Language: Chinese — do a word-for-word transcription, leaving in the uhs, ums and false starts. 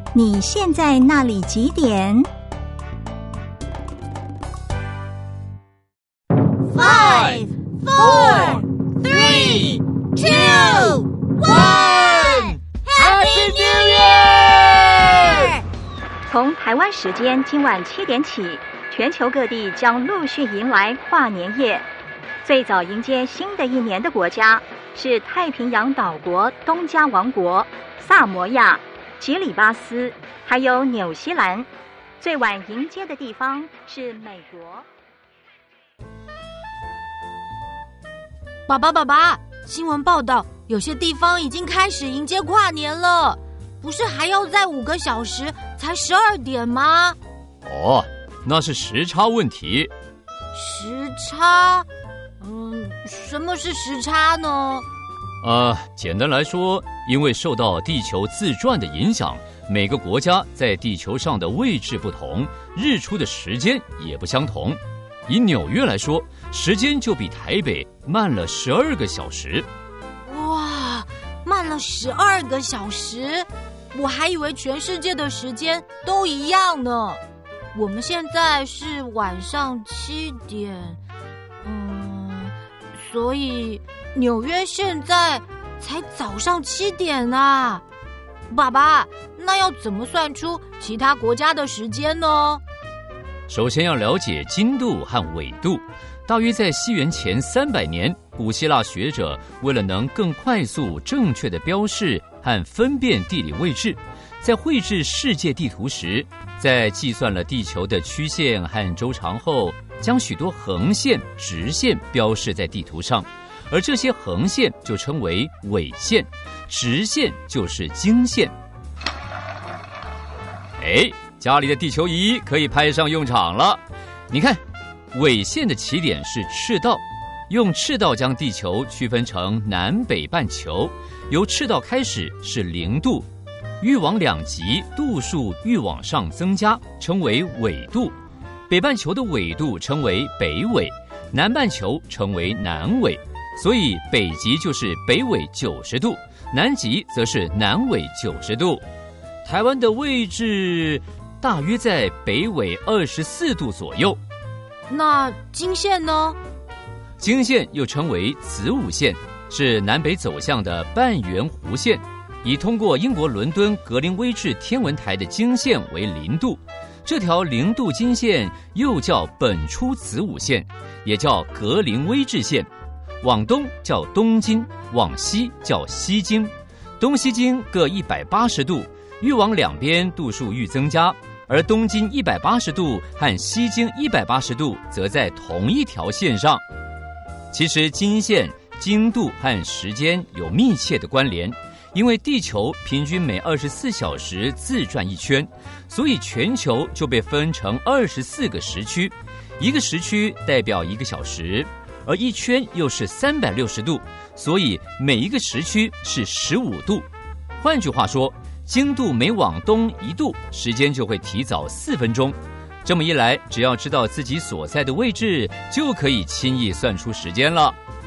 你现在那里几点？ Five, four, three, two, one. Happy New Year! 从台湾时间今晚七点起，全球各地将陆续迎来跨年夜。最早迎接新的一年的国家是太平洋岛国东加王国、萨摩亚、吉里巴斯，还有纽西兰。最晚迎接的地方是美国。 爸爸，爸爸，新闻报道，有些地方已经开始迎接跨年了，不是还要再五个小时才十二点吗？ 哦，那是时差问题。 时差？嗯，什么是时差呢？ 呃，简单来说，因为受到地球自转的影响，每个国家在地球上的位置不同，日出的时间也不相同。以纽约来说，时间就比台北慢了十二个小时。 哇，慢了十二个小时！我还以为全世界的时间都一样呢。我们现在是晚上七点，嗯，所以纽约现在才早上七点啊。爸爸，那要怎么算出其他国家的时间呢？ 首先要了解经度和纬度。大约在西元前三百年，古希腊学者为了能更快速、正确地标示和分辨地理位置，在绘制世界地图时，在计算了地球的曲线和周长后，将许多横线、直线标示在地图上，而这些横线就称为纬线，直线就是经线。哎，家里的地球仪可以派上用场了。你看，纬线的起点是赤道，用赤道将地球区分成南北半球，由赤道开始是零度，愈往两极度数愈往上增加，称为纬度。北半球的纬度称为北纬，南半球称为南纬，所以北极就是北纬九十度，南极则是南纬九十度。台湾的位置大约在北纬二十四度左右。 那经线呢？ 经线又称为子午线，是南北走向的半圆弧线，以通过英国伦敦格林威治天文台的经线为零度。这条零度经线又叫本初子午线，也叫格林威治线。往东叫东经，往西叫西经。东西经各一百八十度，愈往两边度数愈增加，而东经一百八十度和西经一百八十度则在同一条线上。其实经线、经度和时间有密切的关联，因为地球平均每二十四小时自转一圈，所以全球就被分成二十四个时区，一个时区代表一个小时，而一圈又是三百六十度，所以每一个时区是十五度。换句话说，经度每往东一度，时间就会提早四分钟。这么一来，只要知道自己所在的位置，就可以轻易算出时间了。